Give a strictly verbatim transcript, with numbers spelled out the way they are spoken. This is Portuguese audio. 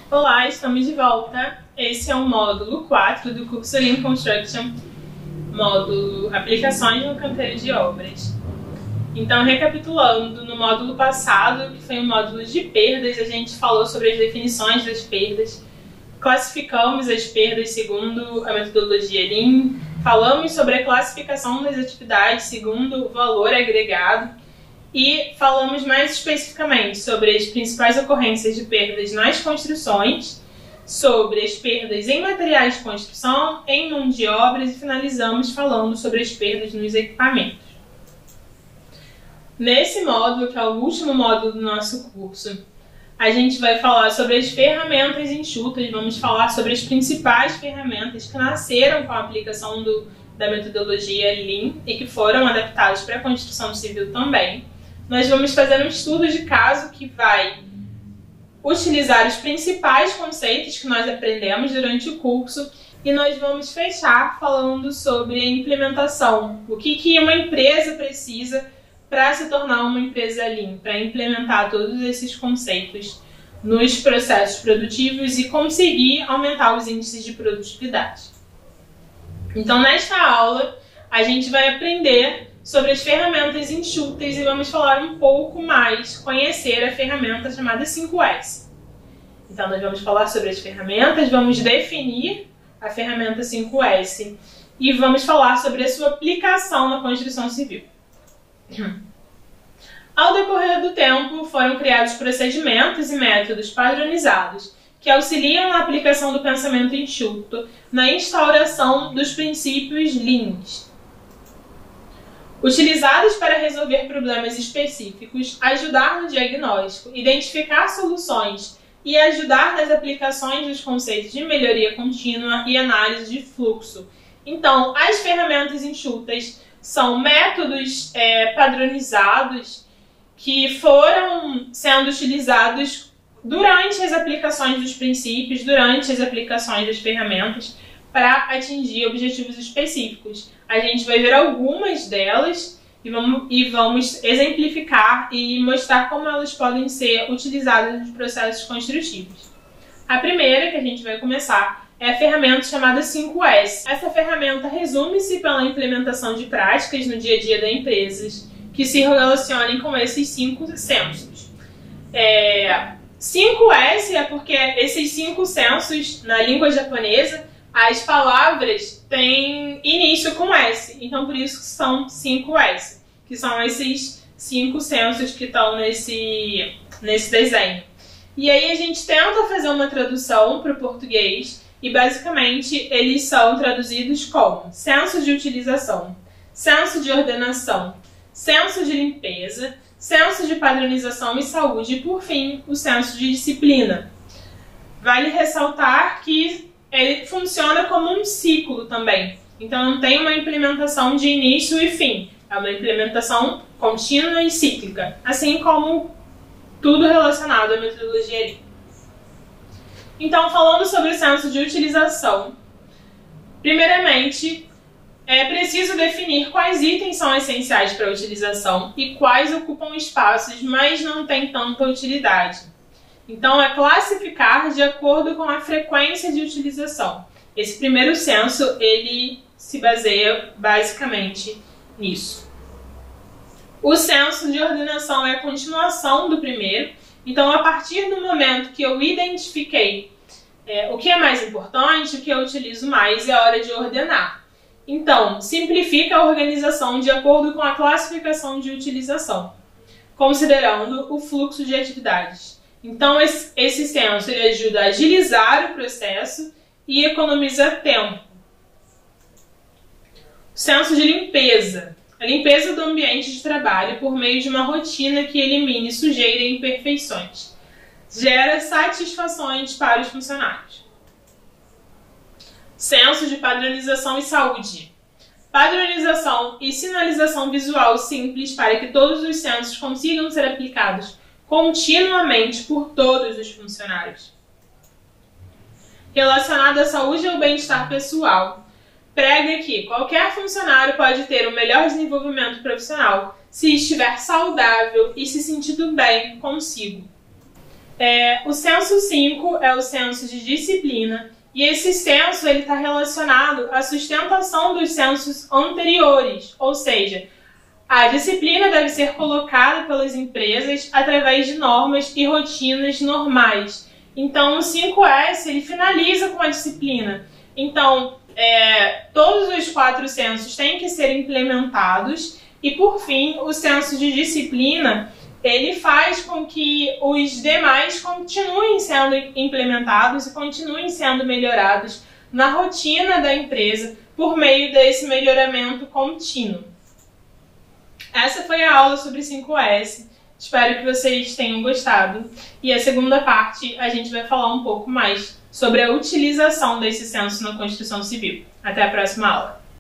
Olá, estamos de volta. Esse é o módulo quatro do curso Lean Construction, módulo Aplicações no Canteiro de Obras. Então, recapitulando, no módulo passado, que foi o módulo de perdas, a gente falou sobre as definições das perdas, classificamos as perdas segundo a metodologia Lean, falamos sobre a classificação das atividades segundo o valor agregado e falamos mais especificamente sobre as principais ocorrências de perdas nas construções, sobre as perdas em materiais de construção, em mão de obras e finalizamos falando sobre as perdas nos equipamentos. Nesse módulo, que é o último módulo do nosso curso, a gente vai falar sobre as ferramentas enxutas, vamos falar sobre as principais ferramentas que nasceram com a aplicação do, da metodologia Lean e que foram adaptadas para a construção civil também. Nós vamos fazer um estudo de caso que vai utilizar os principais conceitos que nós aprendemos durante o curso e nós vamos fechar falando sobre a implementação, o que, que uma empresa precisa para se tornar uma empresa Lean, para implementar todos esses conceitos nos processos produtivos e conseguir aumentar os índices de produtividade. Então, nesta aula, a gente vai aprender sobre as ferramentas enxutas e vamos falar um pouco mais, conhecer a ferramenta chamada cinco S. Então, nós vamos falar sobre as ferramentas, vamos definir a ferramenta cinco S e vamos falar sobre a sua aplicação na construção civil. Ao decorrer do tempo, foram criados procedimentos e métodos padronizados que auxiliam na aplicação do pensamento enxuto na instauração dos princípios Lean, utilizados para resolver problemas específicos, ajudar no diagnóstico, identificar soluções e ajudar nas aplicações dos conceitos de melhoria contínua e análise de fluxo. Então, as ferramentas enxutas são métodos é, padronizados que foram sendo utilizados durante as aplicações dos princípios, durante as aplicações das ferramentas, para atingir objetivos específicos. A gente vai ver algumas delas e vamos, e vamos exemplificar e mostrar como elas podem ser utilizadas nos processos construtivos. A primeira que a gente vai começar é a ferramenta chamada cinco S. Essa ferramenta resume-se pela implementação de práticas no dia a dia das empresas que se relacionem com esses cinco sensos. É, cinco S é porque esses cinco sensos, na língua japonesa, as palavras têm início com S, então por isso são cinco S, que são esses cinco sensos que estão nesse, nesse desenho. E aí a gente tenta fazer uma tradução para o português e basicamente eles são traduzidos como senso de utilização, senso de ordenação, senso de limpeza, senso de padronização e saúde e, por fim, o senso de disciplina. Vale ressaltar que ele funciona como um ciclo também. Então não tem uma implementação de início e fim. É uma implementação contínua e cíclica, assim como tudo relacionado à metodologia Lean. Então, falando sobre o senso de utilização, primeiramente, é preciso definir quais itens são essenciais para a utilização e quais ocupam espaços, mas não têm tanta utilidade. Então, é classificar de acordo com a frequência de utilização. Esse primeiro senso, ele se baseia basicamente nisso. O senso de ordenação é a continuação do primeiro. Então, a partir do momento que eu identifiquei é, o que é mais importante, o que eu utilizo mais, é a hora de ordenar. Então, simplifica a organização de acordo com a classificação de utilização, considerando o fluxo de atividades. Então, esse, esse senso ele ajuda a agilizar o processo e economiza tempo. O senso de limpeza. A limpeza do ambiente de trabalho por meio de uma rotina que elimine sujeira e imperfeições. Gera satisfações para os funcionários. Senso de padronização e saúde. Padronização e sinalização visual simples para que todos os sensos consigam ser aplicados continuamente por todos os funcionários. Relacionado à saúde e ao bem-estar pessoal, prega que qualquer funcionário pode ter o melhor desenvolvimento profissional se estiver saudável e se sentindo bem consigo. É, o senso cinco é o senso de disciplina, e esse senso está relacionado à sustentação dos sensos anteriores, ou seja, a disciplina deve ser colocada pelas empresas através de normas e rotinas normais. Então, o cinco S ele finaliza com a disciplina. Então, é, todos os quatro sensos têm que ser implementados e, por fim, o senso de disciplina ele faz com que os demais continuem sendo implementados e continuem sendo melhorados na rotina da empresa por meio desse melhoramento contínuo. Essa foi a aula sobre cinco S. Espero que vocês tenham gostado. E a segunda parte a gente vai falar um pouco mais sobre a utilização desse senso na construção civil. Até a próxima aula!